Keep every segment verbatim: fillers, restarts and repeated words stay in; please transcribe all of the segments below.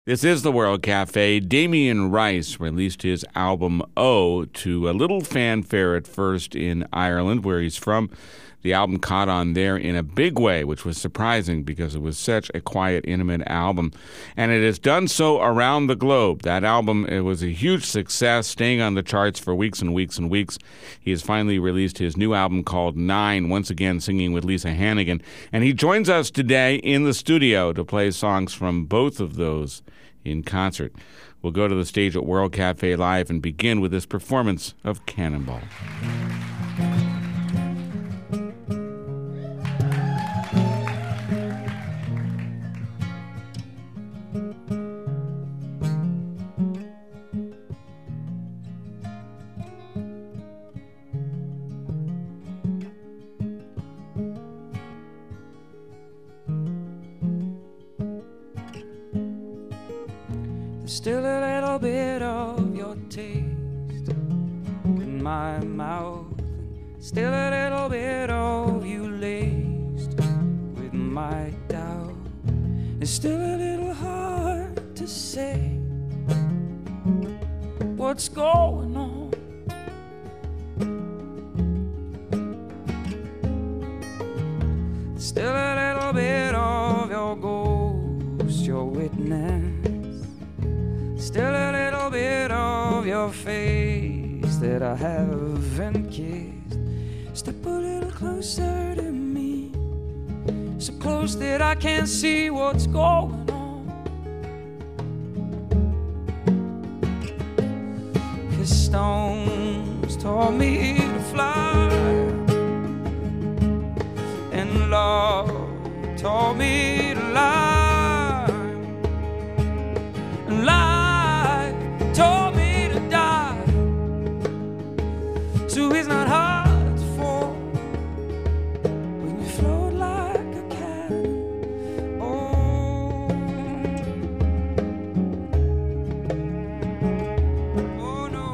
This is the World Cafe. Damien Rice released his album O to a little fanfare at first in Ireland, where he's from. The album caught on there in a big way, which was surprising because it was such a quiet, intimate album. And it has done so around the globe. That album, it was a huge success, staying on the charts for weeks and weeks and weeks. He has finally released his new album called Nine, once again singing with Lisa Hannigan. And he joins us today in the studio to play songs from both of those in concert. We'll go to the stage at World Cafe Live and begin with this performance of Cannonball. Still a little bit of your taste in my mouth, still a little bit of you laced with my doubt. It's still a little hard to say what's going on. Still a little bit of your ghost, your witness. Still a little bit of your face that I haven't kissed. Step a little closer to me, so close that I can't see what's going on. 'Cause stones taught me to fly, and love taught me to lie, and lie told me to die. So it's not hard to fall when you float like a cannon. Oh, oh no.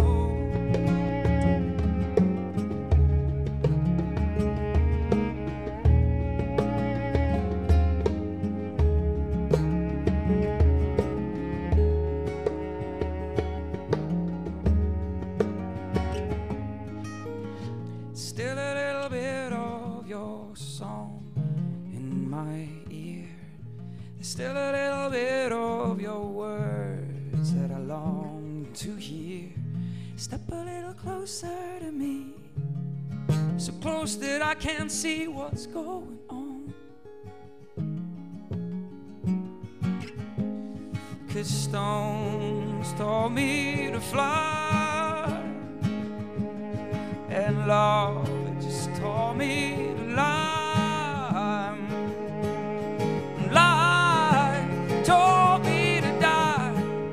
Still a little bit of your song in my ear. There's still a little bit of your words that I long to hear. Step a little closer to me, so close that I can't see what's going on. 'Cause stones taught me to fly, and love, it just taught me to lie. Lie taught me to die.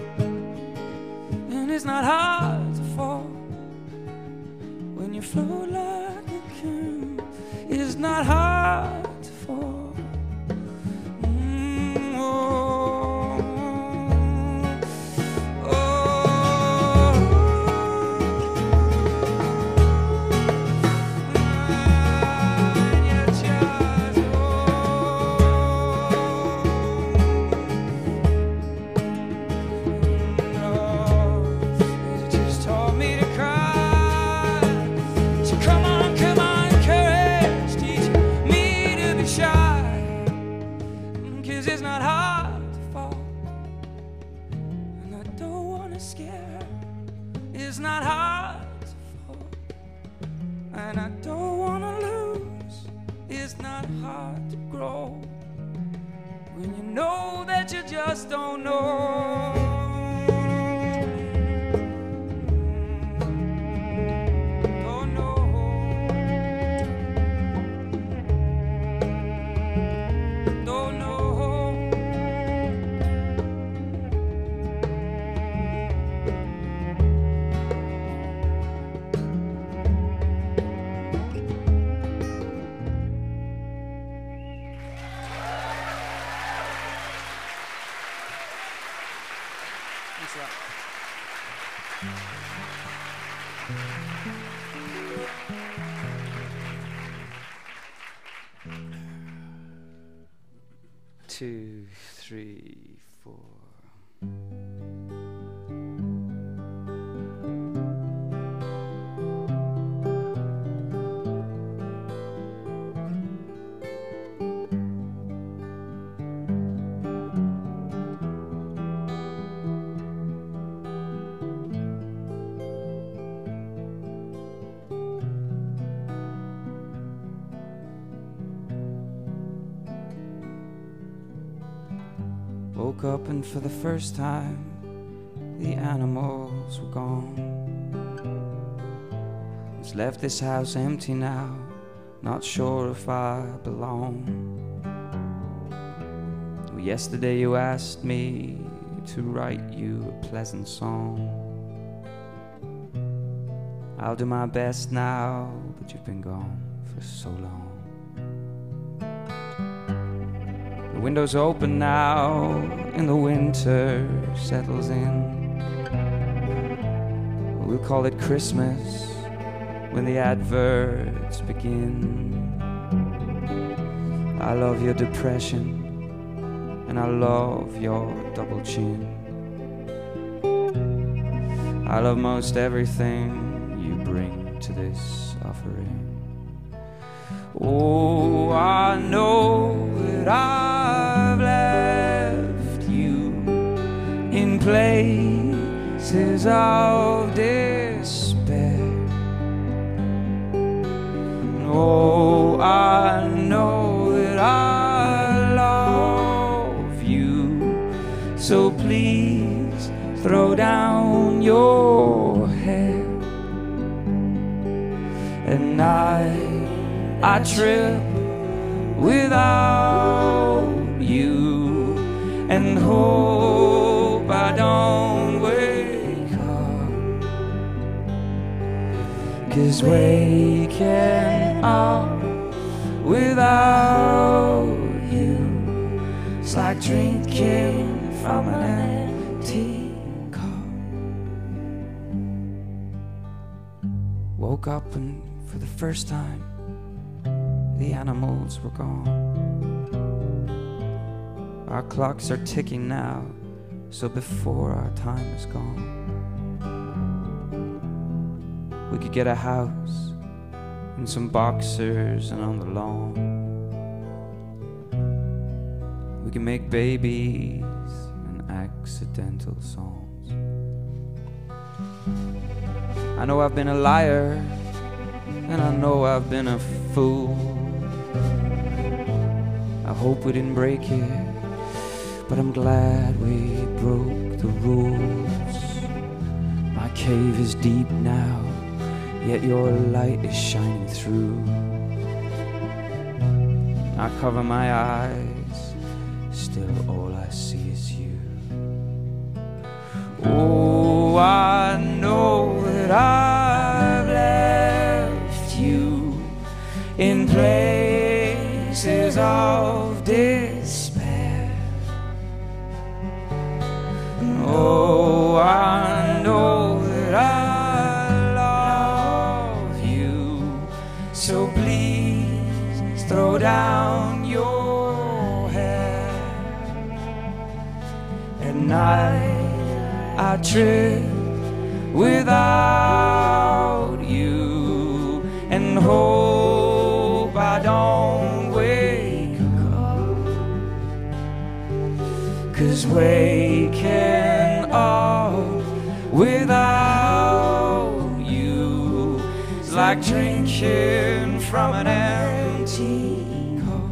And it's not hard to fall when you float like a coon. It's not hard to fall. Mm, oh. It's not hard to fall, and I don't wanna lose. It's not hard to grow when you know that you just don't know. Don't know. Don't know. Two, three, four. woke up and for the first time the animals were gone. Just left this house empty now, not sure if I belong. Well, yesterday you asked me to write you a pleasant song. I'll do my best now, but you've been gone for so long. The window's open now and the winter settles in. We'll call it Christmas when the adverts begin. I love your depression and I love your double chin. I love most everything you bring to this offering. Oh, I know that I've left you in places of despair. Oh, I know that I love you, so please throw down your head. And I, I trip without you and hope I don't wake up. 'Cause waking up without you, it's like drinking from an empty cup. Woke up and for the first time the animals were gone. Our clocks are ticking now, so before our time is gone, we could get a house and some boxers and on the lawn we can make babies and accidental songs. I know I've been a liar and I know I've been a fool. I hope we didn't break it, but I'm glad we broke the rules. My cave is deep now, yet your light is shining through. I cover my eyes, still all I see is you. Oh, I know that I've left you in places of despair. Oh, I know that I love you, so please throw down your head. At night I trip without you and hope I don't wake up. 'Cause waking up without you is like drinking from an empty cup.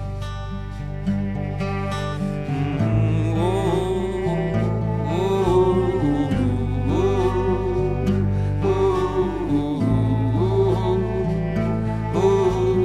Mm, oh, oh, oh, oh, oh, oh,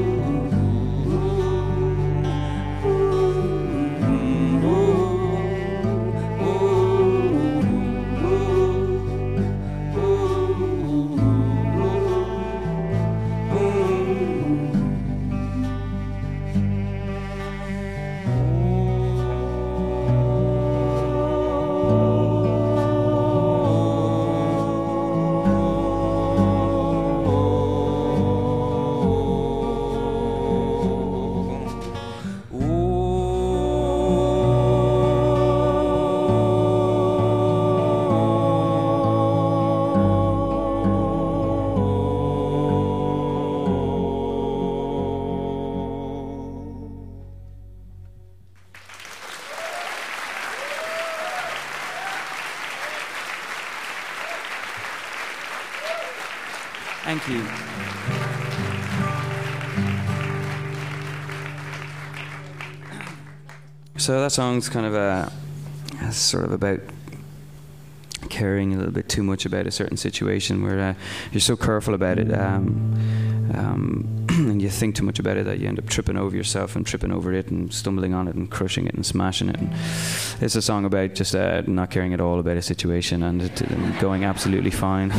Thank you. So that song's kind of a sort of about caring a little bit too much about a certain situation, where uh, you're so careful about it, um, um, and you think too much about it that you end up tripping over yourself and tripping over it and stumbling on it and crushing it and smashing it. And it's a song about just uh, not caring at all about a situation and it and going absolutely fine.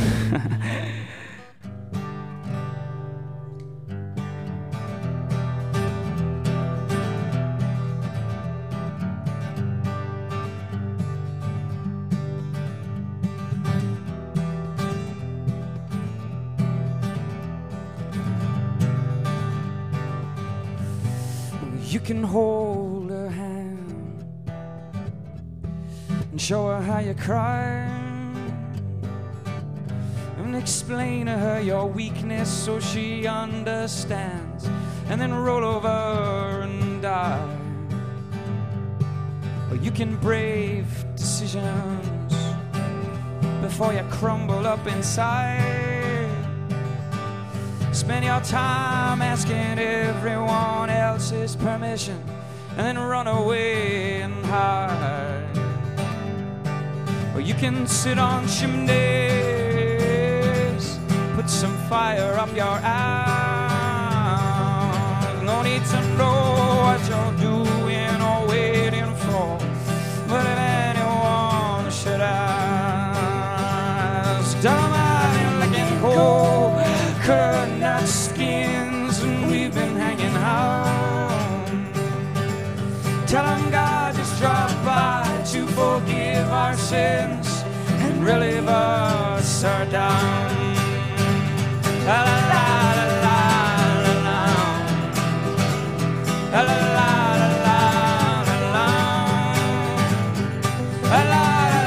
You can hold her hand and show her how you cry, and explain to her your weakness so she understands, and then roll over and die. Or you can brave decisions before you crumble up inside. Spend your time asking everyone else's permission, and then run away and hide. Or you can sit on chimneys, put some fire up your ass. No need to know what you're doing or waiting for, but if anyone should ask, tell them I've been letting go. Coconut skins and we've been hanging out. Tell them God just dropped by to forgive our sins and relieve us our down. La la la la la la la la la la la.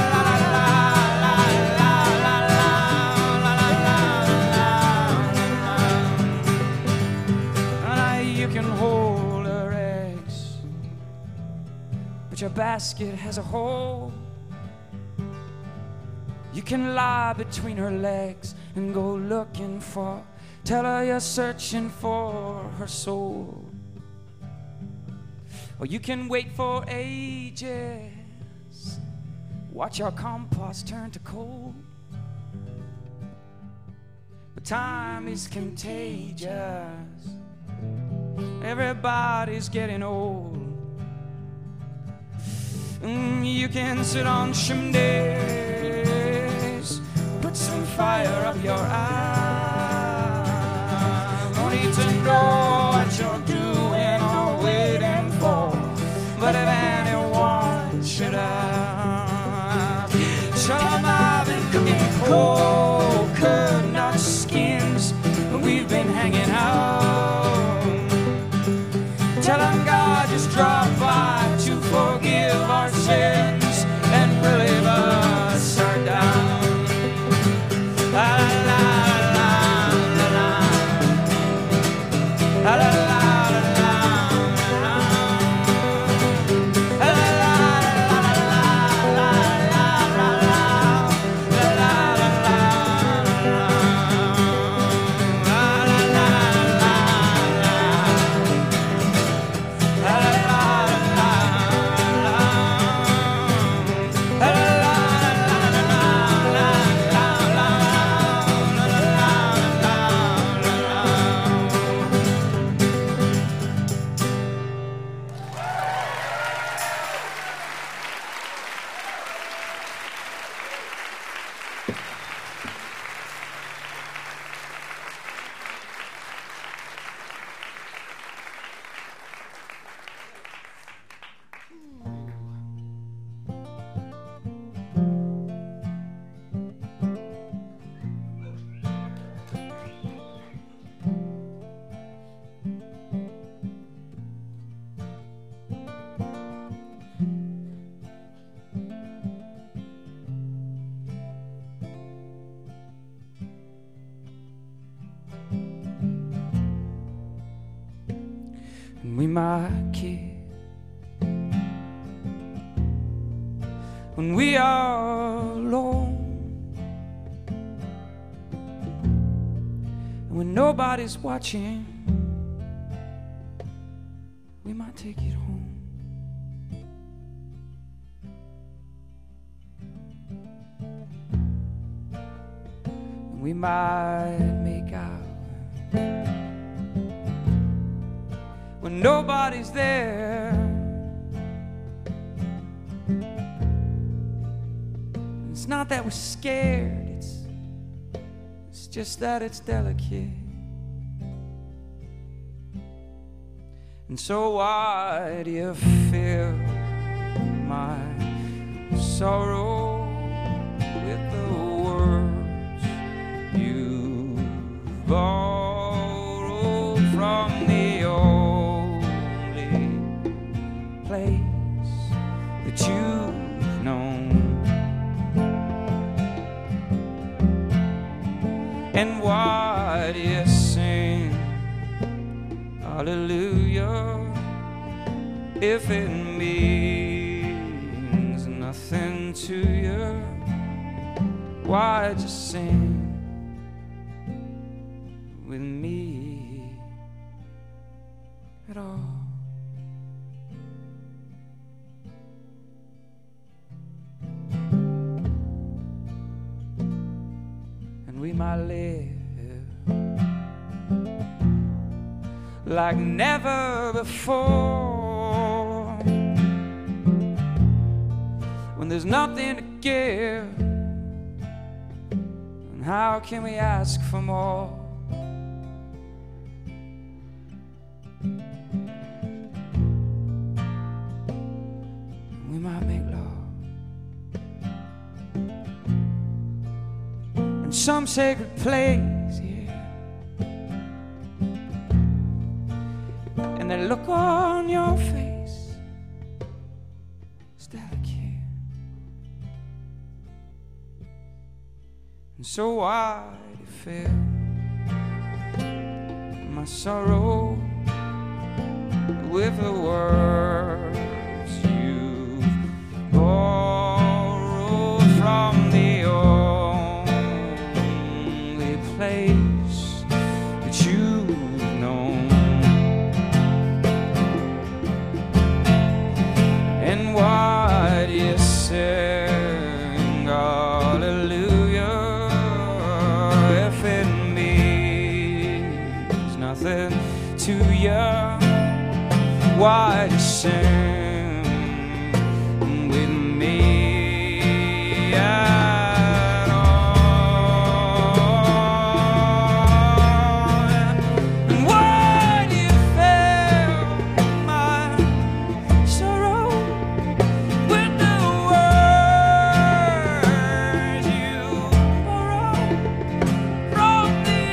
Your basket has a hole. You can lie between her legs and go looking for. Tell her you're searching for her soul. Or you can wait for ages, watch your compost turn to coal. But time is contagious. Everybody's getting old. Mm, you can sit on chimneys, put some fire up your eye. No need to know what you're doing or waiting for, but if anyone should ask, tell them I've been cooking coconut skins, we've been hanging out. Tell them God just dropped by to forgive our sins and relieve us our down. La la la la la la la la la. We might kiss when we are alone, and when nobody's watching, we might take it home. we might make out when nobody's there. It's not that we're scared, it's, it's just that it's delicate. And so why do you feel my sorrow with the words you borrowed from the only place that you've known? And why do you sing hallelujah if it means nothing to you? Why just sing with me at all? And we might live like never before, when there's nothing to give, and how can we ask for more? We might make love in some sacred place, yeah. And the look on your face is delicate. And so why do you feel my sorrow with the words you borrowed from the only place that you've known? And why do you sing hallelujah if it means nothing to you? Why do you sing with me at all? And why do you feel my sorrow with the words you borrowed from the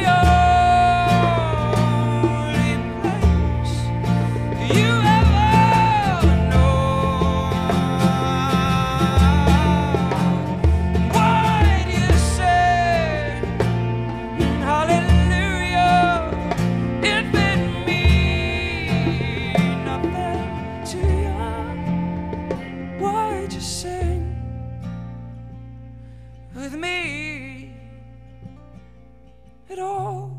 only place you ever know? Why do you say hallelujah if it means nothing to you? Why'd you sing with me at all?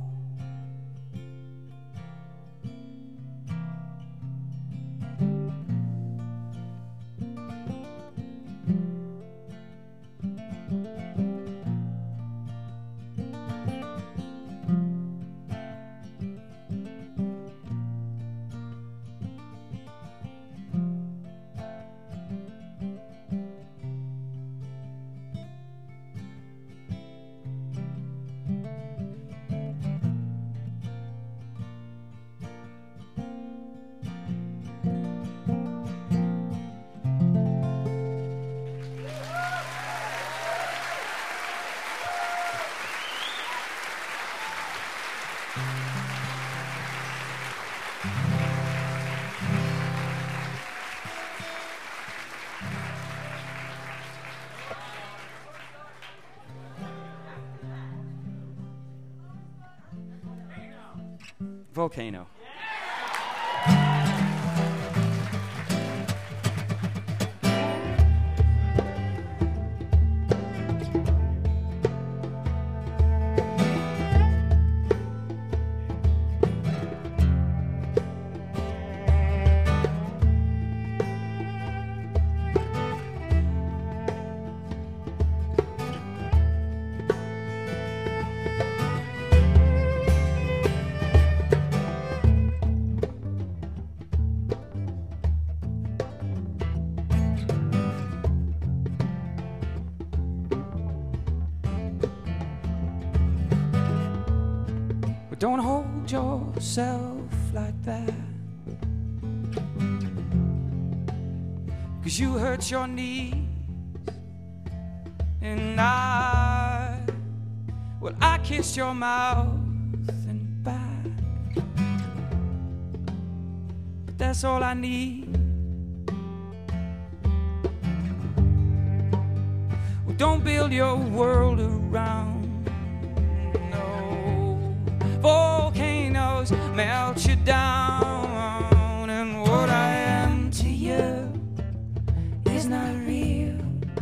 Volcano. don't hold yourself like that, 'cause you hurt your knees. And I, well, I kissed your mouth and back, but that's all I need. Well, don't build your world around no volcanoes, melt you down, and what I am to you is not real.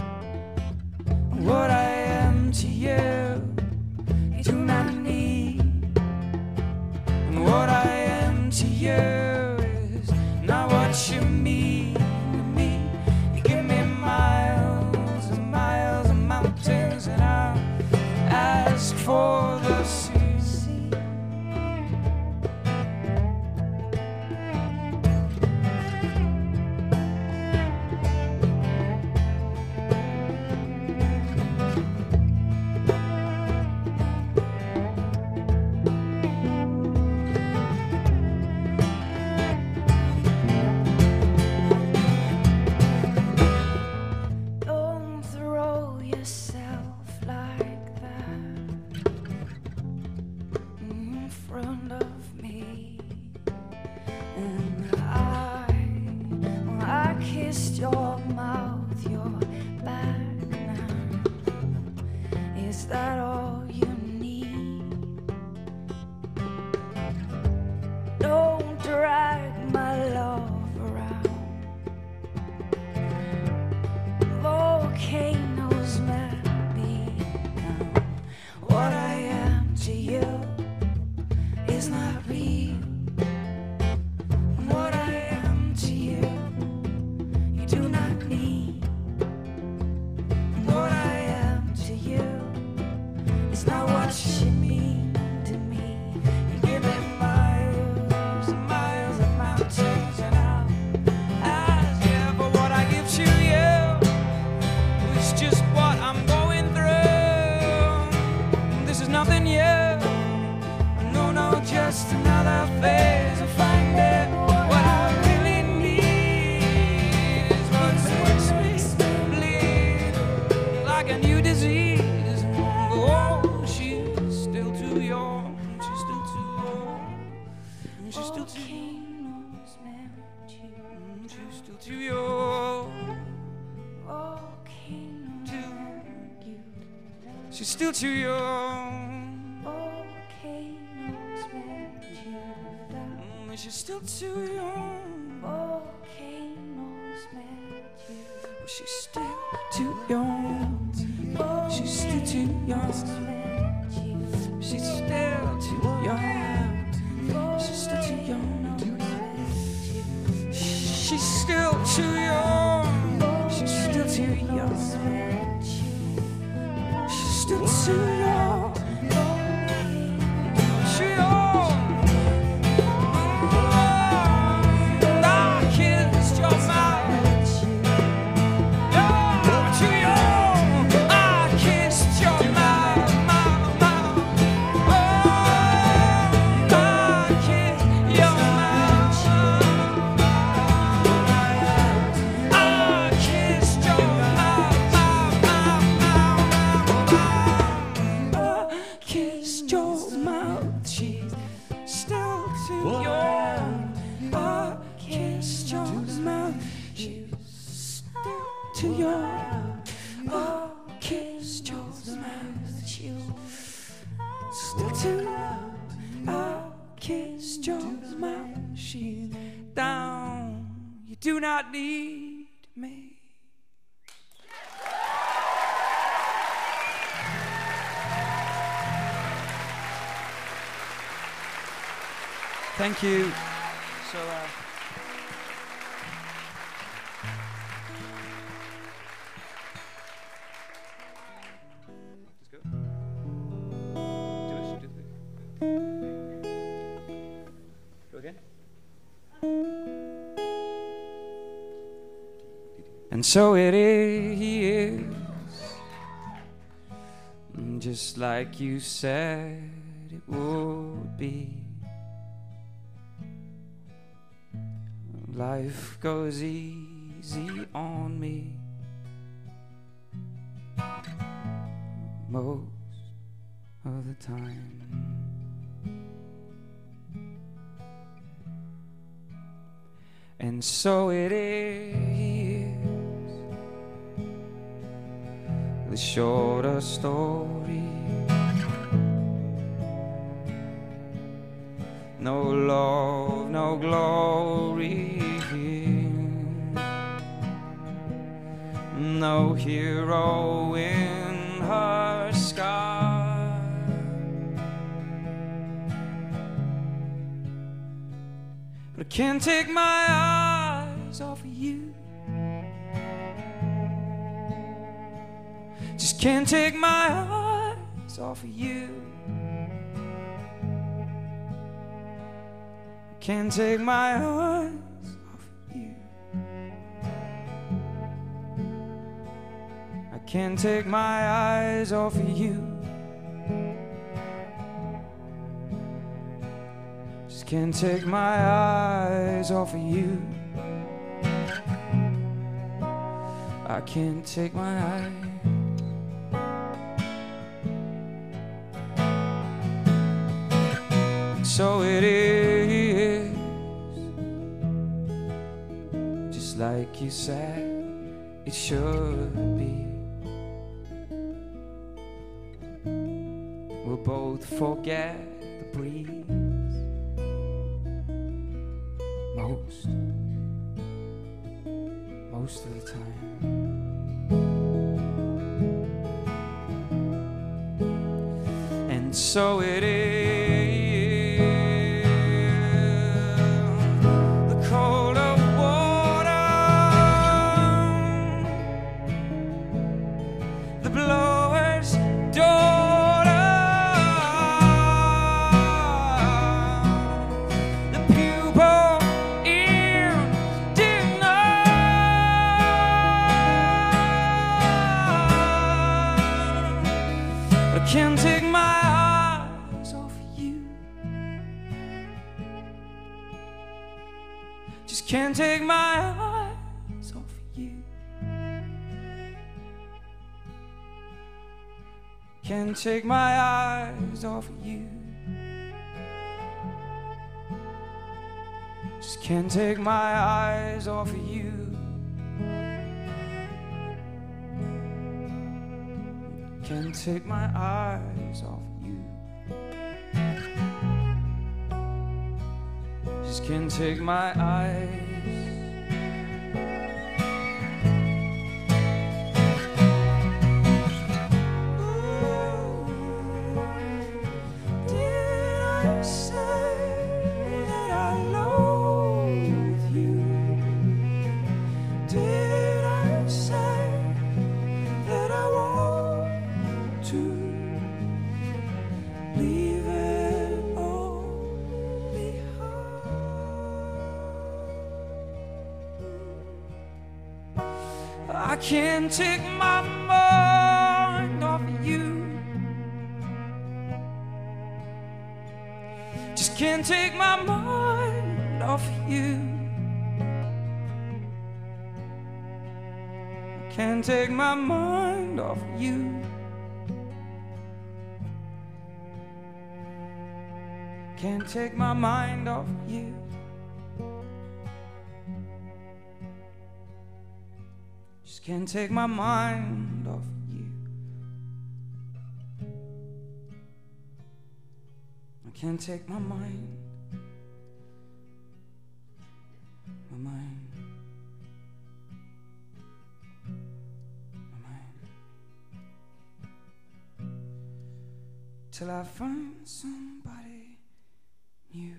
What I am to you, you do not need. And what I am to you is not what you mean to me. You give me miles and miles of mountains, and I'll ask for the sea. She's still too young. Volcanoes melt you down. She's still too young. Volcanoes melt you. She's still too young. She's still too young. She's still too young. She's still too young. She's still too young. She's still too young. Still too young, too young. I kissed your mouth. You're too young. I kissed your mouth, mouth, mouth. Oh, I kissed your mouth. I kissed your mouth, mouth, mouth, mouth. Kissed your mouth, she's still too young. I kissed your mouth, she's still too young. I kissed your mouth, she's still too young. I kissed your mouth, she's down. You do not need me. Thank you. So, uh, let's go. Do it. Do it. Go again. And so it is, just like you said it would be. Life goes easy on me most of the time. And so it is the shorter story. No love, no glory, no hero in her sky. But I can't take my eyes off of you. Just can't take my eyes off of you. Can't take my eyes off of you. I can't take my eyes off of you. Just can't take my eyes off of you. I can't take my eyes. So it is, just like you said it should be. We'll both forget the breeze most, most of the time. And so it is. Can't take my eyes off of you. Just can't take my eyes off of you. Can't take my eyes off of you. Just can't take my eyes off of you. Can't take my eyes off you. Just can't take my eyes. Did I say that I loathe you? Did I say that I want to leave it all behind? I can't take my mind off of you. Just can't take my mind off of you. Can't take my mind off of you. Can't take my mind off of you. Just can't take my mind off of you. I can't take my mind. My mind. Till I find somebody new.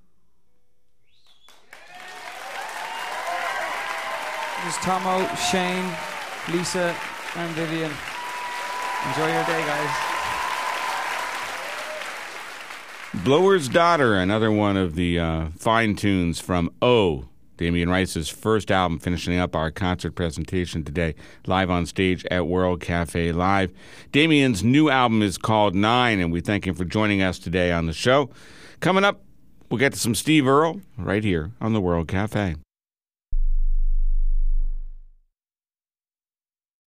This is Tomo, Shane, Lisa, and Vivian. Enjoy your day, guys. Blower's Daughter, another one of the uh, fine tunes from O, Damien Rice's first album, finishing up our concert presentation today, live on stage at World Cafe Live. Damien's new album is called Nine, and we thank him for joining us today on the show. Coming up, we'll get to some Steve Earle right here on the World Cafe.